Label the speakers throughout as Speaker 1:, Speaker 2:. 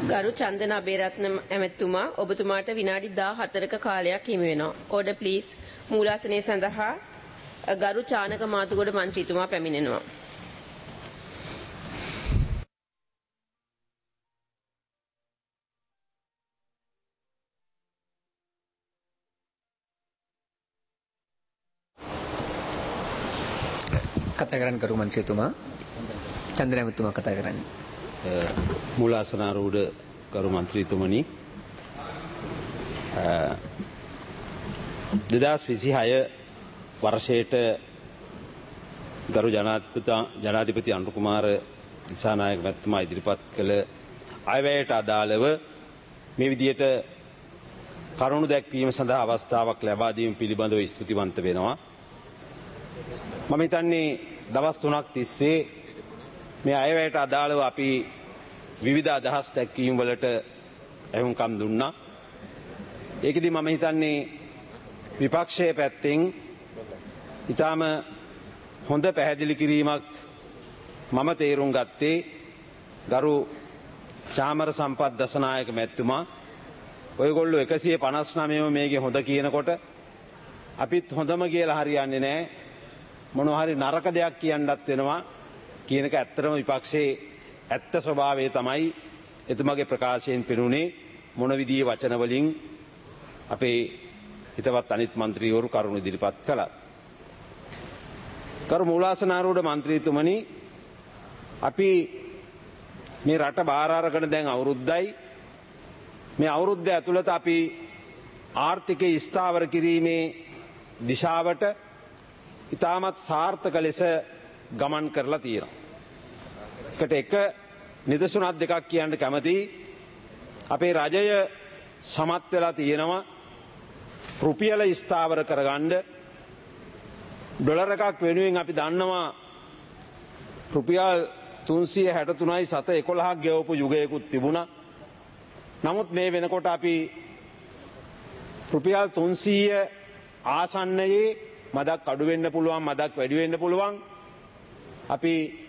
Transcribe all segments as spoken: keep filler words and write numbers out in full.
Speaker 1: ගරු චන්දන අබේරත්න ඇමතුමා ඔබතුමාට විනාඩි දාහතරක කාලයක් හිමි වෙනවා. Order please. මූලාසනයේ සඳහා ගරු චානක මාතුගොඩ මන්ත්‍රීතුමා පැමිණෙනවා.
Speaker 2: කතා කරන්න කරු මන්ත්‍රීතුමා. චන්දන ඇමතුමා කතා කරන්නේ.
Speaker 3: මූලාසනාරූඪ ගරු මන්ත්‍රීතුමනි, දෙදහස් විසිහය වර්ෂයට ගරු ජනාධිපති අනුර කුමාර දිසානායක මැතිතුමා ඉදිරිපත් කළ අයවැයට අදාළව මේ විදියට කරුණු දැක්වීම සඳහා අවස්ථාවක් ලබා දීම පිළිබඳව ස්තුතිවන්ත වෙනවා. මම හිතන්නේ දවස් තුනක් තිස්සේ මේ අයවැයට අදාළව අපි විවිධ අදහස් දැක්වීම් වලට ඇහුම්කම් දුන්නා. ඒකෙදි මම හිතන්නේ විපක්ෂයේ පැත්තෙන් ඊටාම හොඳ පැහැදිලි කිරීමක් මම තේරුම් ගත්තේ ගරු චාමර සම්පත් දසනායක මැතිතුමා. ඔයගොල්ලෝ එකසිය පනස් නවයම මේකේ හොඳ කියනකොට අපිත් හොඳම කියලා හරියන්නේ නැහැ. මොනවා හරි නරක දෙයක් කියන්නත් වෙනවා කියනක ඇත්තටම විපක්ෂයේ ඇත්ත ස්වභාවය තමයි එතුමාගේ ප්‍රකාශයෙන් පෙනුනේ. මොන විදිහේ වචන වලින් අපේ හිතවත් අනිත් മന്ത്രിවරු කරුණු ඉදිරිපත් කළා. කරු මූලාසනාරූඪ മന്ത്രിතුමනි, අපි මේ රට බාර අරගෙන දැන් අවුරුද්දයි. මේ අවුරුද්ද ඇතුළත අපි ආර්ථිකය ස්ථාවර කිරීමේ දිශාවට ඉතාමත් සාර්ථක ලෙස ගමන් කරලා තියෙනවා. එකට එක නිදසුනක් දෙකක් කියන්න කැමතියි. අපේ රජය සමත් වෙලා තියෙනවා රුපියල ස්ථාවර කරගන්න. ඩොලර් එකක් වෙනුවෙන් අපි දන්නවා රුපියල් තුන්සිය හැට තුනයි සත එකොළහක් ගෙවපු යුගයකුත් තිබුණා. නමුත් මේ වෙනකොට අපි රුපියල් තුන්සීය ආසන්නයේ මදක් අඩු වෙන්න පුළුවන්, මදක් වැඩි වෙන්න පුළුවන්. අපි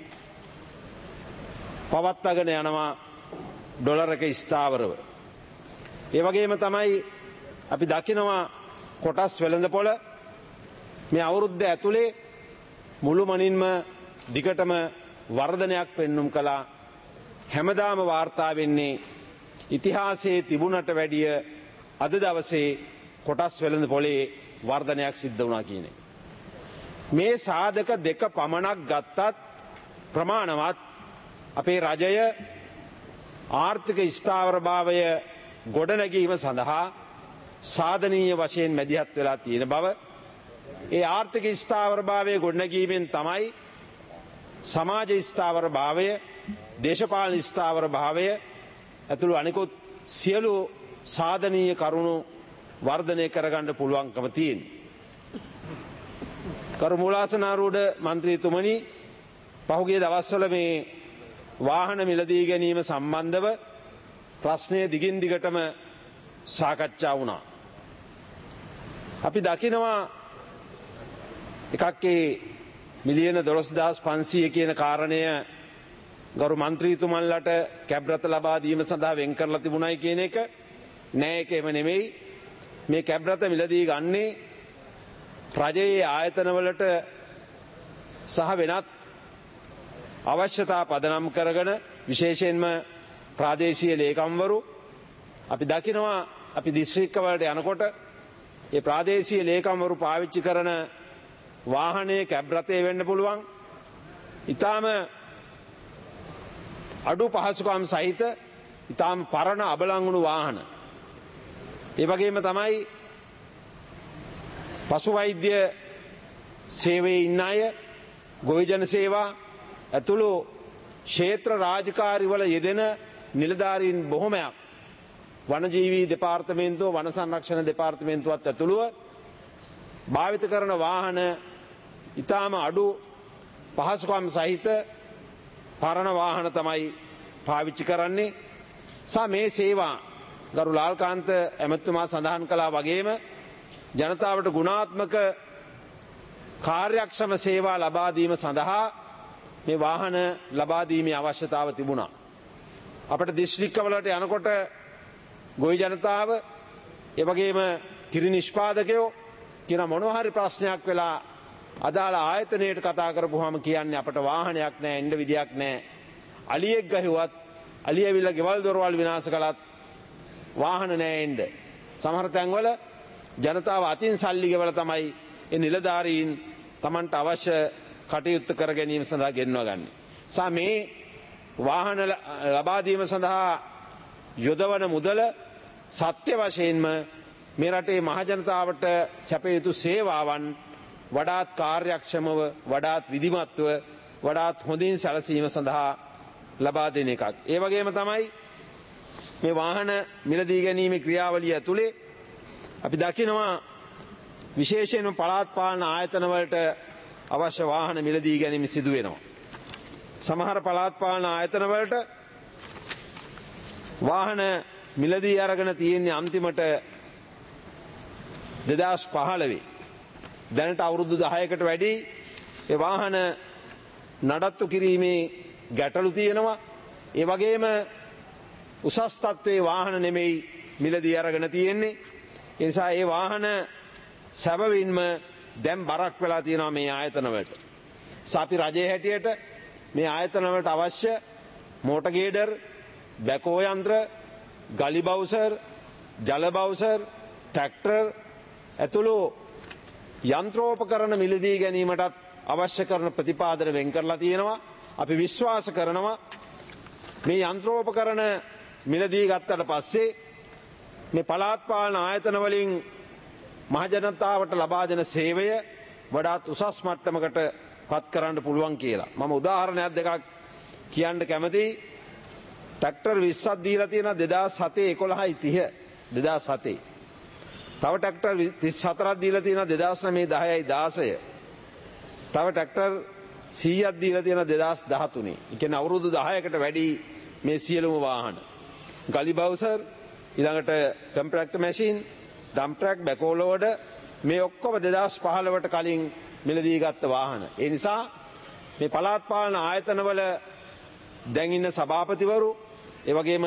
Speaker 3: පවත්වාගෙන යනවා ඩොලර් එක ස්ථාවරව. ඒ වගේම තමයි අපි දකිනවා කොටස් වෙළඳපොළ මේ අවුරුද්ද ඇතුලේ මුළුමනින්ම දිගටම වර්ධනයක් පෙන්눔 කළා. හැමදාම වාර්තා වෙන්නේ ඉතිහාසයේ තිබුණට වැඩිය අද දවසේ කොටස් වෙළඳපොළේ වර්ධනයක් සිද්ධ වුණා කියන්නේ. මේ සාධක දෙක පමණක් ගත්තත් ප්‍රමාණවත් අපේ රජය ආර්ථික ස්ථාවරභාවය ගොඩනැගීම සඳහා සාධනීය වශයෙන් මැදිහත් වෙලා තියෙන බව, ඒ ආර්ථික ස්ථාවරභාවය ගොඩනැගීමෙන් තමයි සමාජ ස්ථාවරභාවය, දේශපාලන ස්ථාවරභාවය ඇතුළු අනිකුත් සියලු සාධනීය කරුණු වර්ධනය කරගන්න පුළුවන්කම තියෙනවා. කරු මූලාසනාරූඪ මන්ත්‍රීතුමනි, පහුගිය දවස්වල මේ වාහන මිලදී ගැනීම සම්බන්ධව ප්‍රශ්නය දිගින් දිගටම සාකච්ඡා වුණා. අපි දකිනවා එකක් ඒ මිලියන දොළොස් දහස් පන්සීය කියන කාරණය ගරු මන්ත්‍රීතුමන්ලට කැබ් රථ ලබා දීම සඳහා වෙන් කරලා තිබුණයි කියන එක නෑ. ඒක එම නෙමෙයි. මේ කැබ් රථ මිලදී ගන්නේ රජයේ ආයතනවලට සහ වෙනත් අවශ්‍යතා පදනම් කරගෙන, විශේෂයෙන්ම ප්‍රාදේශීය ලේකම්වරු අපි දකිනවා අපි දිස්ත්‍රික්කවලට යනකොට ඒ ප්‍රාදේශීය ලේකම්වරු පාවිච්චි කරන වාහනයේ කැබ් රථය වෙන්න පුළුවන්. ඊටාම අඩු පහසුකම් සහිත ඊටාම පරණ අබලංගුණු වාහන. ඒ වගේම තමයි පශු වෛද්‍ය සේවයේ ඉන්න අය, ගොවිජන සේවා ඇතුළු ක්ෂේත්‍ර රාජකාරිවල යෙදෙන නිලධාරීන් බොහොමයක් වනජීවී දෙපාර්තමේන්තුව, වන සංරක්ෂණ දෙපාර්තමේන්තුවත් ඇතුළුව භාවිත කරන වාහන ඊටාම අඩු පහසුකම් සහිත පරණ වාහන තමයි පාවිච්චි කරන්නේ. සා මේ සේවා ගරු ලාල්කාන්ත ඇමතුමා සඳහන් කළා වගේම ජනතාවට ගුණාත්මක කාර්යක්ෂම සේවා ලබා දීම සඳහා මේ වාහන ලබා දීමේ අවශ්‍යතාව තිබුණා. අපට දිස්ත්‍රික්කවලට යනකොට ගොවි ජනතාව ඒ වගේම කිරි නිෂ්පාදකයෝ කියන මොනවා හරි ප්‍රශ්නයක් වෙලා අදාළ ආයතනයට කතා කරපුවාම කියන්නේ අපට වාහනයක් නැහැ, එන්න විදියක් නැහැ. අලියෙක් ගහුවත් අලිය ඇවිල්ලා ගෙවල් දොරවල් විනාශ කළත් වාහන නැහැ එන්න. සමහර තැන්වල ජනතාව අතින් සල්ලි ගෙවලා තමයි ඒ නිලධාරීන් Tamanට අවශ්‍ය කටයුතු කර ගැනීම සඳහා ගෙන්වා ගන්න. සා මේ වාහන ලබා දීම සඳහා යොදවන මුදල සත්‍ය වශයෙන්ම මේ රටේ මහ ජනතාවට සැප යුතු සේවාවන් වඩාත් කාර්යක්ෂමව, වඩාත් විධිමත්ව, වඩාත් හොඳින් සැලසීම සඳහා ලබා දෙන එකක්. ඒ වගේම තමයි මේ වාහන මිලදී ගැනීමේ ක්‍රියාවලිය ඇතුලේ අපි දකිනවා විශේෂයෙන්ම පළාත් පාලන ආයතන වලට අවශ්‍ය වාහන මිලදී ගැනීම සිදු වෙනවා. සමහර පළාත් පාලන ආයතන වලට වාහන මිලදී අරගෙන තියෙන්නේ අන්තිමට දෙදහස් පහළොව. දැනට අවුරුදු දහයකට වැඩි ඒ වාහන නඩත්තු කිරීමේ ගැටලු තියෙනවා. ඒ වගේම උසස් තත්ත්වයේ වාහන නෙමෙයි මිලදී අරගෙන තියෙන්නේ. ඒ නිසා ඒ වාහන සැබවින්ම දැන් බරක් වෙලා තියෙනවා මේ ආයතන වලට. අපි රජයේ හැටියට මේ ආයතන වලට අවශ්‍ය මෝටර් ගේඩර්, බැකෝ යන්ත්‍ර, ගලි බවුසර්, ජල බවුසර්, ට්‍රැක්ටර් ඇතුළු යන්ත්‍රෝපකරණ මිලදී ගැනීමටත් අවශ්‍ය කරන ප්‍රතිපාදන වෙන් කරලා තියෙනවා. අපි විශ්වාස කරනවා මේ යන්ත්‍රෝපකරණ මිලදී ගත්තට පස්සේ මේ පළාත් පාලන ආයතන වලින් මහ ජනතාවට ලබා දෙන සේවය වඩාත් උසස් මට්ටමකට පත් කරන්න පුළුවන් කියලා. මම උදාහරණයක් දෙකක් කියන්න කැමතියි. ට්‍රැක්ටර් විස්සක් දීලා තියෙනවා දෙදාස් හතේ එකොළහයි තිහ දෙදාස් හතේ. තව ට්‍රැක්ටර් තිස් හතරක් දීලා තියෙනවා දෙදාස් නවයේ දහයයි දාසය. තව ට්‍රැක්ටර් සීයක් දීලා තියෙනවා දෙදාස් දහතුනේ. ඒ කියන්නේ අවුරුදු දහයකට වැඩි මේ සියලුම වාහන. ගලි බවුසර්, ඊළඟට compactor machine, dump truck, backhoe loader මේ ඔක්කොම දෙදාස් පහළොවට කලින් මිලදී ගත්ත වාහන. ඒ නිසා මේ පළාත් පාලන ආයතනවල දැන් ඉන්න සභාපතිවරු, ඒ වගේම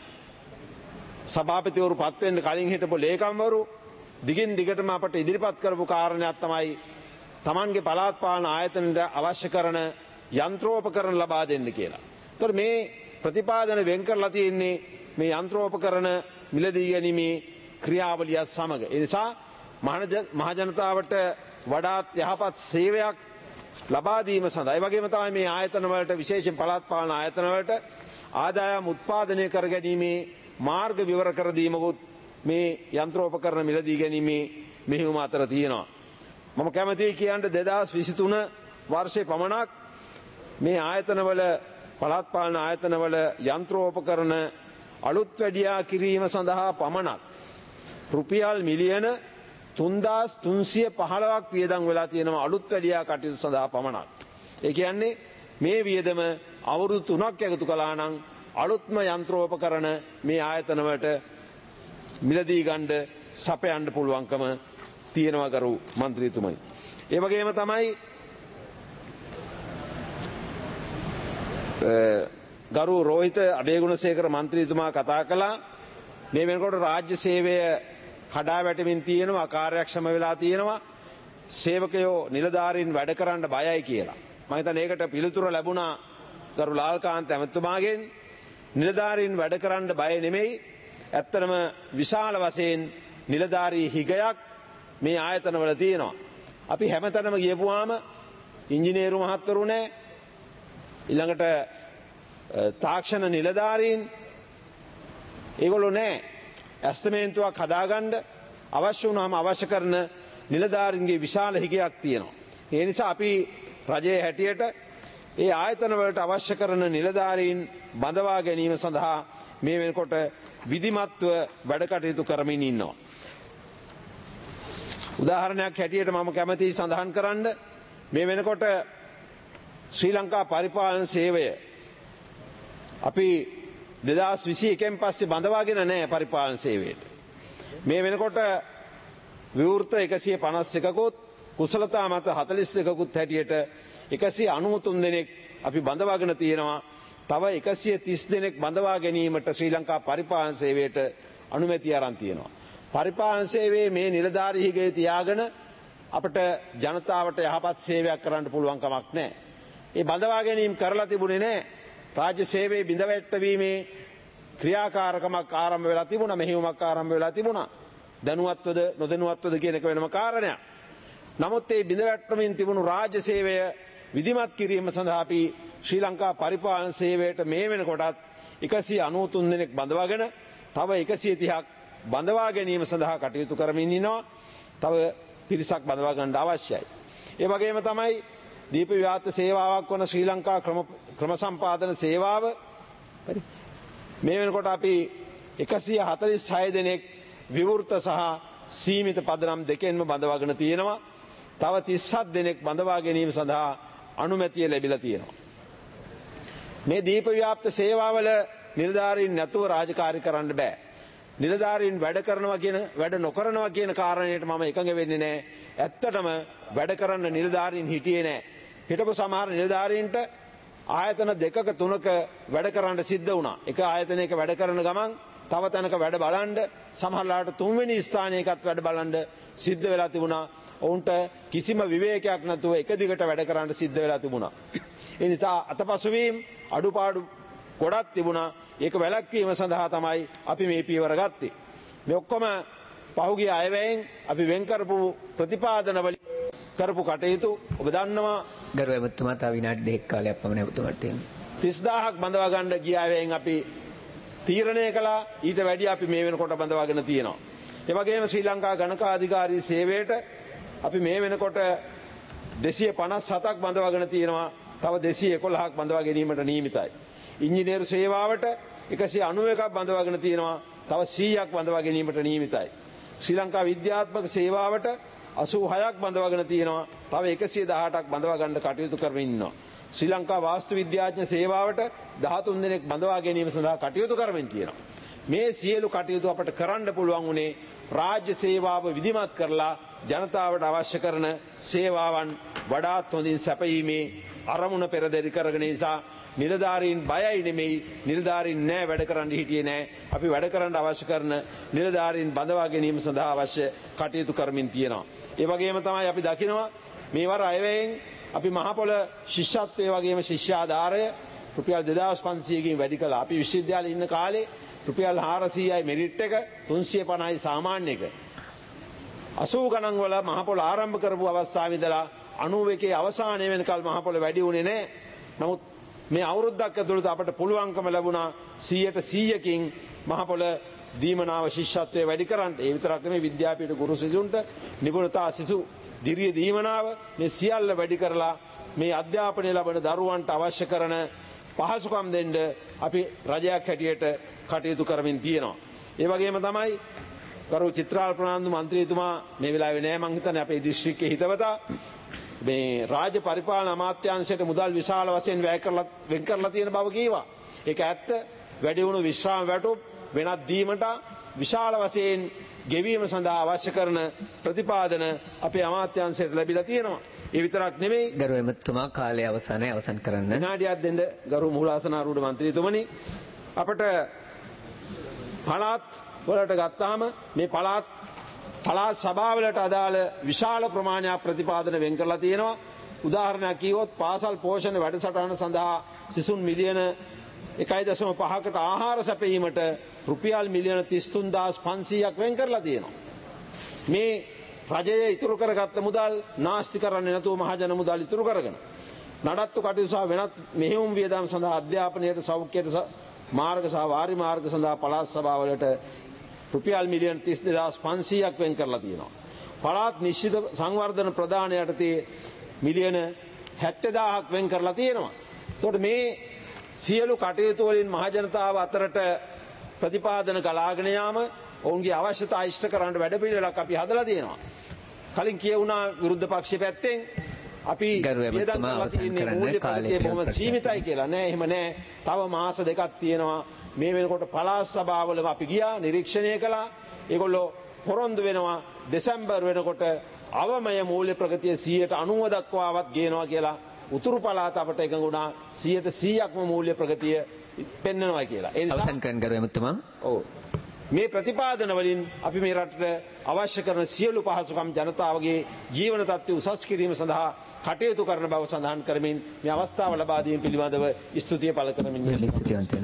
Speaker 3: සභාපතිවරු පත් වෙන්න කලින් හිටපු ලේකම්වරු දිගින් දිගටම අපට ඉදිරිපත් කරපු කාරණයක් තමයි Tamanගේ පළාත් පාලන ආයතනට අවශ්‍ය කරන යන්ත්‍රෝපකරණ ලබා දෙන්න කියලා. ඒතකොට මේ ප්‍රතිපාදන වෙන් කරලා තියෙන්නේ මේ යන්ත්‍රෝපකරණ මිලදී ගැනීමේ ක්‍රියාවලිය සමග. ඒ නිසා මහ ජනතාවට වඩාත් යහපත් සේවයක් ලබා දීම සඳහා, ඒ වගේම තමයි මේ ආයතන වලට විශේෂයෙන් පළාත් පාලන ආයතන වලට ආදායම් උත්පාදනය කර ගැනීමේ මාර්ග විවර කර දීමකුත් මේ යන්ත්‍රෝපකරණ මිලදී ගැනීමේ මෙහෙයුම අතර තියෙනවා. මම කැමතියි කියන්න දෙදාස් විසිතුන වර්ෂයේ පමණක් මේ ආයතනවල පළාත් පාලන ආයතනවල යන්ත්‍රෝපකරණ අලුත් වැඩියා කිරීම සඳහා පමණක් රුපියල් මිලියන තුන්දාස් තුන්සිය පහළොවක් වියදම් වෙලා තියෙනවා අලුත් වැඩියා කටයුතු සඳහා පමණක්. ඒ කියන්නේ මේ වියදම අවුරුදු තුනක් එකතු කළා නම් අලුත්ම යන්ත්‍රෝපකරණ මේ ආයතනවලට මිලදී ගන්න සපයන්න පුළුවන්කම තියෙනවා ගරු මන්ත්‍රීතුමනි. ඒ වගේම තමයි ගරු රෝහිත අබේගුණසේකර මන්ත්‍රීතුමා කතා කළා මේ වෙනකොට රාජ්‍ය සේවය කඩා වැටෙමින් තියෙනවා, අකාර්යක්ෂම වෙලා තියෙනවා, සේවකයෝ නිලධාරීන් වැඩ කරන්න බයයි කියලා. මම හිතන්නේ ඒකට පිළිතුර ලැබුණා ගරු ලාල්කාන්ත ඇමතුමාගෙන්. නිලධාරීන් වැඩ කරන්න බය නෙමෙයි, ඇත්තටම විශාල වශයෙන් නිලධාරී හිගයක් මේ ආයතනවල තියෙනවා. අපි හැමතැනම ගියපුවාම ඉංජිනේරු මහත්වරු නැහැ, ඊළඟට තාක්ෂණ නිලධාරීන් ඒගොල්ලෝ නැහැ. ඇස්තමේන්තුවක් හදාගන්න අවශ්‍ය වුණාම අවශ්‍ය කරන නිලධාරීන්ගේ විශාල හිගයක් තියෙනවා. ඒ නිසා අපි රජයේ හැටියට ඒ ආයතන වලට අවශ්‍ය කරන නිලධාරීන් බඳවා ගැනීම සඳහා මේ වෙනකොට විධිමත්ව වැඩ කටයුතු කරමින් ඉන්නවා. උදාහරණයක් හැටියට මම කැමතියි සඳහන් කරන්න මේ වෙනකොට ශ්‍රී ලංකා පරිපාලන සේවය අපි දෙදාස් විසි එකෙන් පස්සේ බඳවාගෙන නැහැ පරිපාලන සේවයට. මේ වෙනකොට විවෘත එකසිය පනස් එකකුත් කුසලතා මත හතළිස් එකකුත් හැටියට එකසිය අනූ තුන් දෙනෙක් අපි බඳවාගෙන තියෙනවා තව එකසිය තිස් දෙනෙක් බඳවා ගැනීමට ශ්‍රී ලංකා පරිපාලන සේවයට අනුමැතිය අරන් තියෙනවා. පරිපාලන සේවයේ මේ නිලධාරී හිගේ තියාගෙන අපට ජනතාවට යහපත් සේවයක් කරන්න පුළුවන් කමක් නැහැ. ඒ බඳවා ගැනීම කරලා තිබුණේ නැහැ. රාජ්‍ය සේවයේ බිඳවැටවීමේ ක්‍රියාකාරකමක් ආරම්භ වෙලා තිබුණා, මෙහෙයුමක් ආරම්භ වෙලා තිබුණා. දැනුවත්වද නොදැනුවත්වද කියන එක වෙනම කාරණයක්. නමුත් මේ බිඳවැටවමින් තිබුණු රාජ්‍ය සේවය විධිමත් කිරීම සඳහා අපි ශ්‍රී ලංකා පරිපාලන සේවයට මේ වෙනකොටත් එකසිය අනූ තුන් දෙනෙක් බඳවාගෙන තව එකසිය තිහක් බඳවා ගැනීම සඳහා කටයුතු කරමින් ඉන්නවා. තව පිරිසක් බඳවා ගන්න අවශ්‍යයි. ඒ වගේම තමයි දීප විවාත සේවාවක් වන ශ්‍රී ලංකා ක්‍රම ක්‍රම සම්පාදන සේවාව මේ වෙනකොට අපි එකසිය හතළිස් හය දෙනෙක් විවෘත සහ සීමිත පදනම් දෙකෙන්ම බඳවාගෙන තියෙනවා. තව තිස් හත් දෙනෙක් බඳවා ගැනීම සඳහා අනුමැතිය ලැබිලා තියෙනවා. මේ දීප ව්‍යාප්ත සේවාවල නිලධාරීන් නැතුව රාජකාරී කරන්න බෑ. නිලධාරීන් වැඩ කරනවා කියන වැඩ නොකරනවා කියන කාරණයට මම එකඟ වෙන්නේ නැහැ. ඇත්තටම වැඩ කරන්න නිලධාරීන් හිටියේ නැහැ. හිටපු සමහර නිලධාරීන්ට ආයතන දෙකක තුනක වැඩ කරන්න සිද්ධ වුණා. එක ආයතනයක වැඩ කරන ගමන් තව තැනක වැඩ බලන්න සමහරලාට තුන්වෙනි ස්ථානයකත් වැඩ බලන්න සිද්ධ වෙලා තිබුණා. ඔවුන්ට කිසිම විවේකයක් නැතුව එක දිගට වැඩ කරන්න සිද්ධ වෙලා තිබුණා. ඒ නිසා අතපසුවීම් අඩුපාඩු ගොඩක් තිබුණා. ඒක වැළැක්වීම සඳහා තමයි අපි මේ පියවර ගත්තේ. මේ ඔක්කොම පහුගිය අයවැයෙන් අපි වෙන් කරපු ප්‍රතිපාදන වලින් කරපු කටයුතු ඔබ දන්නවා.
Speaker 2: ගරු ඇමතුමා තව විනාඩි දෙකක් කාලයක් පමණ ඇමතුමාට තියෙනවා.
Speaker 3: තිස් දාහක් බඳවා ගන්න ගිය අයවැයෙන් අපි තීරණය කළා. ඊට වැඩි අපි මේ වෙනකොට බඳවාගෙන තියෙනවා. ඒ වගේම ශ්‍රී ලංකා ගණකාධිකාරී සේවයට අපි මේ වෙනකොට දෙසිය පනස් හතක් බඳවාගෙන තියෙනවා. තව දෙසිය එකොළහක් බඳවා ගැනීමට නියමිතයි. ඉංජිනේරු සේවාවට එකසිය අනූ එකක් බඳවාගෙන තියෙනවා. තව සීයක් බඳවා ගැනීමට නියමිතයි. ශ්‍රී ලංකා විද්‍යාත්මක සේවාවට අසූ හයක් බඳවාගෙන තියෙනවා. තව එකසිය දහඅටක් බඳවා ගන්න කටයුතු කරමින් ඉන්නවා. ශ්‍රී ලංකා වාස්තු විද්‍යාඥ සේවාවට දහතුන් දෙනෙක් බඳවා ගැනීම සඳහා කටයුතු කරමින් තියෙනවා. මේ සියලු කටයුතු අපට කරන්න පුළුවන් උනේ රාජ්‍ය සේවාව විධිමත් කරලා ජනතාවට අවශ්‍ය කරන සේවාවන් වඩාත් හොඳින් සැපයීමේ අරමුණ පෙරදරි කරගෙන නිසා නිලධාරීන් බයයි නෙමෙයි, නිලධාරීන් නෑ වැඩ කරන්න හිටියේ නෑ. අපි වැඩ කරන්න අවශ්‍ය කරන නිලධාරීන් බඳවා ගැනීම සඳහා අවශ්‍ය කටයුතු කරමින් තියෙනවා. ඒ වගේම තමයි අපි දකිනවා මේ වර අයවැයෙන් අපි මහපොළ ශිෂ්‍යත්වයේ වගේම ශිෂ්‍යාධාරය රුපියල් දෙදාස් පන්සීයකින් වැඩි කළා. අපි විශ්වවිද්‍යාලේ ඉන්න කාලේ රුපියල් හාරසීයයි මෙරිට් එක, තුන්සිය පනහයි සාමාන්‍ය එක. අසූ ගණන් වල මහපොළ ආරම්භ කරපු අවස්ථාවේ ඉඳලා අනූ එකේ අවසානයේ වෙනකල් මහපොළ වැඩි වුණේ නැහැ. නමුත් මේ අවුරුද්දක් ඇතුළත අපට පුළුවන්කම ලැබුණා සීයට සීයකින් මහපොළ දීමනාව ශිෂ්‍යත්වයේ වැඩි කරන්න. ඒ විතරක් නෙමෙයි විද්‍යාපීඨ ගුරු සිසුන්ට නිපුණතා සිසු දිරිය දීමනාව මේ සියල්ල වැඩි කරලා මේ අධ්‍යාපනය ලබන දරුවන්ට අවශ්‍ය කරන පහසුකම් දෙන්න අපි රජයක් හැටියට කටයුතු කරමින් තියෙනවා. ඒ වගේම තමයි ගරු චිත්‍රාල් ප්‍රනාන්දු මන්ත්‍රීතුමා මේ වෙලාවේ නෑ මං හිතන්නේ අපේ දිස්ත්‍රික්කයේ හිතවතා මේ රාජ්‍ය පරිපාලන අමාත්‍යාංශයට මුදල් විශාල වශයෙන් වැය කරලා වෙන් කරලා තියෙන බව කීවා. ඒක ඇත්ත. වැඩි වුණු විශ්‍රාම වැටුප් වෙනත් දීමට විශාල වශයෙන් ගෙවීම සඳහා අවශ්‍ය කරන ප්‍රතිපාදන අපේ අමාත්‍යාංශයට ලැබිලා තියෙනවා. ඒ විතරක් නෙමෙයි
Speaker 2: ගරු එමතුමා කාලය අවසానයේ අවසන් කරන්න.
Speaker 3: විනාඩියක් දෙන්න ගරු මූලාසනාරූඪ මන්ත්‍රීතුමනි. අපට පළාත් වලට ගත්තාම මේ පළාත් පළාත් සභාවලට අදාළ විශාල ප්‍රමාණයක් ප්‍රතිපාදන වෙන් කරලා තියෙනවා. උදාහරණයක් කිව්වොත් පාසල් පෝෂණ වැඩසටහන සඳහා සිසුන් මිලියන එකයි දශම පහකට ආහාර සැපයීමට රුපියල් මිලියන තිස් තුන් දාස් පන්සීයක් වෙන් කරලා තියෙනවා. මේ රජය ඉතුරු කරගත්ත මුදල් නාස්ති කරන්නේ නැතුව මහජන මුදල් ඉතුරු කරගෙන නඩත්තු කටයුතු සහ වෙනත් මෙහෙයුම් වියදම් සඳහා අධ්‍යාපනයට සෞඛ්‍යයට මාර්ග සහ වාරි මාර්ග සඳහා පළාත් සභාවලට රුපියල් මිලියන තිස් දෙදාස් පන්සීයක් වෙන් කරලා තියෙනවා. පළාත් නිශ්චිත සංවර්ධන ප්‍රදාන යටතේ මිලියන හැත්තෑ දාහක් වෙන් කරලා තියෙනවා. එතකොට මේ සියලු කටයුතු වලින් මහජනතාව අතරට ප්‍රතිපාදන ගලාගෙන යාම ඔවුන්ගේ අවශ්‍යතා ඉෂ්ට කරන්න වැඩපිළිවෙලක් අපි හදලා තියෙනවා. කලින් කියුණා විරුද්ධ පක්ෂයේ පැත්තෙන් අපි වියදම් කරලා තියෙන්නේ මූල්‍ය ප්‍රගතිය බොහොම සීමිතයි කියලා. නෑ එහෙම නෑ. තව මාස දෙකක් තියෙනවා. මේ වෙනකොට පළාත් සභාවලම අපි ගියා නිරීක්ෂණය කළා. ඒගොල්ලෝ පොරොන්දු වෙනවා දෙසැම්බර් වෙනකොට අවමය මූල්‍ය ප්‍රගතිය සියයට අනූව දක්වාවත් ගේනවා කියලා උතුරු පළාත අපට එකඟ වුණා සියයට සීයක්ම මූල්‍ය ප්‍රගතිය පෙන්වනවා කියලා. ඒ නිසා
Speaker 2: අවසන් කරන්න ගරු ඇමතුමා.
Speaker 3: ඔව්. මේ ප්‍රතිපාදන වලින් අපි මේ රටට අවශ්‍ය කරන සියලු පහසුකම් ජනතාවගේ ජීවන තත්ත්වය උසස් කිරීම සඳහා කටයුතු කරන බව සඳහන් කරමින් මේ අවස්ථාව ලබා දීම පිළිබඳව ස්තුතිය පළ කරමින්
Speaker 2: ස්තුතිවන්ත වෙනවා.